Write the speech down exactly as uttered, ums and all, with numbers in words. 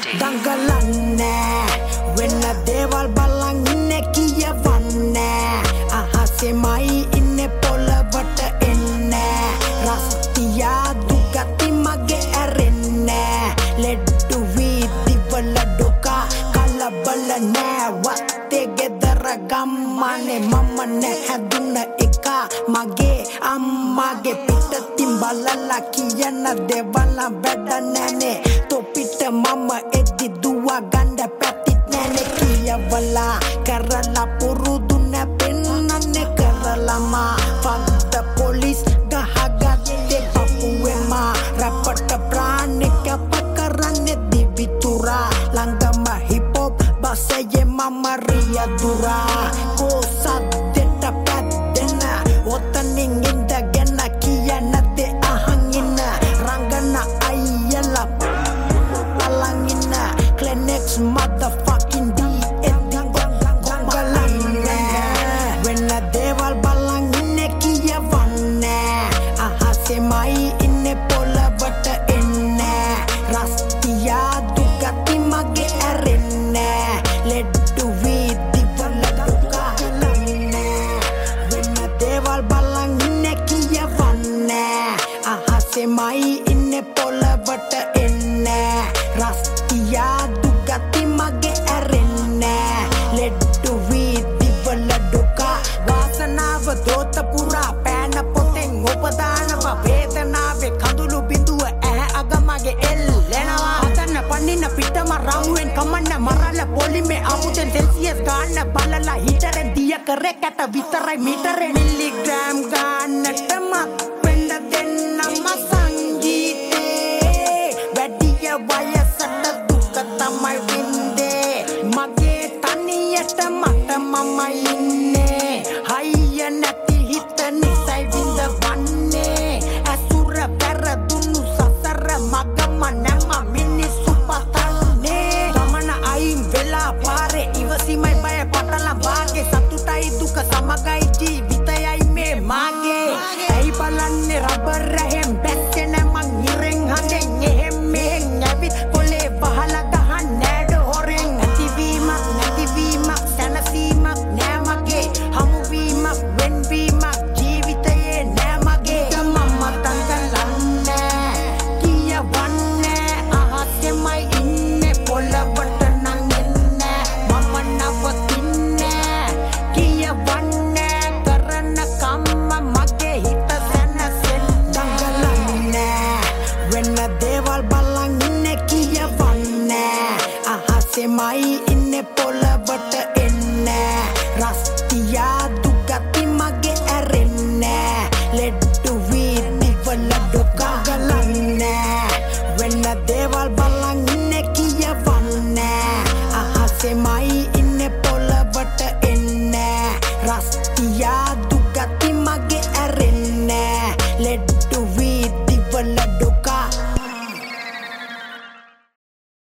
දඟලන්නේ වෙන දේවල් බලන් ඉන්නේ කියවන්නේ අහසෙමයි ඉන්නේ පොළවට එන්නේ රස්තියා දුගති මගේ ඇරෙන්නේ ලෙඩ්ඩු වීදි වල ඩොකා කලබල නෑ වත්තේ ගෙදර ගම්මනේ මම නැහැදුන එක මගේ අම්මාගේ පිටතින් බලලා කියන දේවල් වැඩ නැනේ තොපිට මම එද්දි දුවා ගන්න පැතිත් නැනේ කියවලා කරලා පුරුදු නැපෙන්නන්නේ කරලමා ෆක්ත පොලිස් ගහගත්තේ පපුවෙමා රපට ප්‍රාණික පකරන්නේ දිවිතුරා ළඟම හිප් හොප් බසයේ මම රියදුරා කොසද්දට පැද්දෙන ඔතනින් ඉඳගෙන කියන්න තේ අහන් ඉන්න රංගන අයියලා බලන් ඉන්න Clinics motherfucking D වෙන දේවල් බලන් ඉන්නේ කියවන්නේ අහසෙමයි ඉන්නේ පොළවට එන්නේ රස්තියා දුගති මගේ ඇරෙන්නේ ලෙඩ්ඩු වීදි වල ඩොකා වෙන දේවල් බලන් ඉන්නේ කියවන්නේ අහසෙමයි ඉන්නේ පොළවට එන්නේ රස්තියා දුගති මගේ ඇරෙන්නේ ලෙඩ්ඩු වීදි වල ඩොකා වාසනාව දෝත පුරා පෑන පොතෙන් උපදානවා වේදනාවේ කඳුළු බිඳුව ඇහැ අග මගේ එල්ලෙනවා හදන්න පන්නින පිටම රවුවෙන් කමන්න මරල පොලිමේ අමුතෙන් සෙල්සියස් ගන්න බලලා හිටරෙන් දිය කරේ කැට විතරයි මීටරේ මිලිග්‍රෑම් ගන්නට මත් වෙන්න දෙන්නම සංගීතේ වැඩිය වයසට දුක තමයි වින්දේ මගේ තනියට මට මම ඉන්නේ හයිය නැති හිත නිසයි විඳ වන්නේ ඇසුර පැරදුණු සසර මගම නැම මිනිස්සු පතන්නේ ගමන අයින් වෙලා පාරේ ඉවසීමයි බය පටලම් වාගේ සතුටයි දුක සමගයි ජීවිතයයි මේ මාගේ ඇයි බලන්නේ රබර් රැහෙන් බැස්සෙන මං ඉරෙන් හඳෙන් එහෙම් මෙහෙන් ඇවිත් පොලේ වහලා ගහන්න නෑඩ හොරෙන් ඇතිවීමක් නැතිවීමක් සැනසීමක් නෑ මගේ හමුවීමක් වෙන්වීමක් ජීවිතයේ නෑ මගේ මම දඟලන්නේ කියවන්නේ අහසෙමයි ඉන්නේ පොළවට නං එන්නේ මම නවතින්නේ කියවන්නේ කරන කම්ම මගේ හිත සැනසෙන්න දඟලන්නේ වෙන දේවල් බලන් ඉන්නේ කියවන්නේ අහසෙමයි